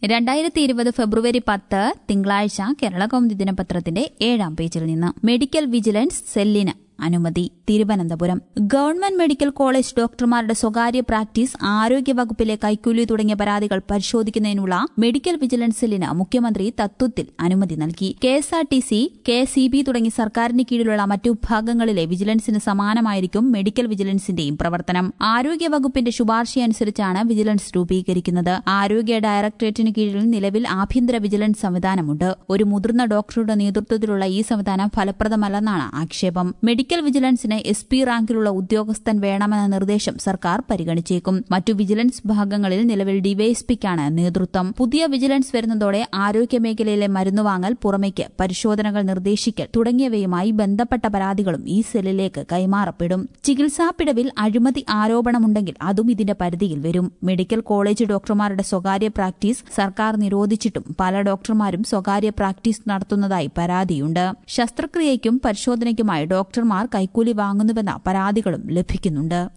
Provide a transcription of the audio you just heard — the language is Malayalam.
2020 ഫെബ്രുവരി 10 തിങ്കളാഴ്ച കേരളകൗമുദി ദിനപത്രത്തിന്റെ 7ാം പേജിൽ നിന്ന് മെഡിക്കൽ വിജിലൻസ് സെല്ലിന് അനുമതി. തിരുവനന്തപുരം ഗവൺമെന്റ് മെഡിക്കൽ കോളേജ് ഡോക്ടർമാരുടെ സ്വകാര്യ പ്രാക്ടീസ്, ആരോഗ്യവകുപ്പിലെ കൈക്കൂലി തുടങ്ങിയ പരാതികൾ പരിശോധിക്കുന്നതിനുള്ള മെഡിക്കൽ വിജിലൻസ് സെല്ലിന് മുഖ്യമന്ത്രി തത്വത്തിൽ അനുമതി നൽകി. KSRTC, KSEB തുടങ്ങി സർക്കാരിന് കീഴിലുള്ള മറ്റു വിഭാഗങ്ങളിലെ വിജിലൻസിന് സമാനമായിരിക്കും മെഡിക്കൽ വിജിലൻസിന്റെയും പ്രവർത്തനം. ആരോഗ്യവകുപ്പിന്റെ ശുപാർശയനുസരിച്ചാണ് വിജിലൻസ് രൂപീകരിക്കുന്നത്. ആരോഗ്യ ഡയറക്ടറേറ്റിന് കീഴിൽ നിലവിൽ ആഭ്യന്തര വിജിലൻസ് സംവിധാനമുണ്ട്. ഒരു മുതിർന്ന ഡോക്ടറുടെ നേതൃത്വത്തിലുള്ള ഈ സംവിധാനം ഫലപ്രദമല്ലെന്നാണ് ആക്ഷേപം. മെഡിക്കൽ വിജിലൻസിന് SP റാങ്കിലുള്ള ഉദ്യോഗസ്ഥൻ വേണമെന്ന നിർദ്ദേശം സർക്കാർ പരിഗണിച്ചേക്കും. മറ്റു വിജിലൻസ് വിഭാഗങ്ങളിൽ നിലവിൽ ഡിവൈഎസ്പിക്കാണ് നേതൃത്വം. പുതിയ വിജിലൻസ് വരുന്നതോടെ ആരോഗ്യമേഖലയിലെ മരുന്നുവാങ്ങൽ, പുറമേക്ക് പരിശോധനകൾ നിർദ്ദേശിക്കൽ തുടങ്ങിയവയുമായി ബന്ധപ്പെട്ട പരാതികളും ഈ സെല്ലിലേക്ക് കൈമാറപ്പെടും. ചികിത്സാ പിഴവിൽ അഴിമതി ആരോപണമുണ്ടെങ്കിൽ അതും ഇതിന്റെ പരിധിയിൽ വരും. മെഡിക്കൽ കോളേജ് ഡോക്ടർമാരുടെ സ്വകാര്യ പ്രാക്ടീസ് സർക്കാർ നിരോധിച്ചിട്ടും പല ഡോക്ടർമാരും സ്വകാര്യ പ്രാക്ടീസ് നടത്തുന്നതായി പരാതിയുണ്ട്. ശസ്ത്രക്രിയയ്ക്കും പരിശോധനയ്ക്കുമായി ഡോക്ടർമാർ കൈക്കൂലി വാങ്ങുന്നുവെന്ന പരാതികളും ലഭിക്കുന്നുണ്ട്.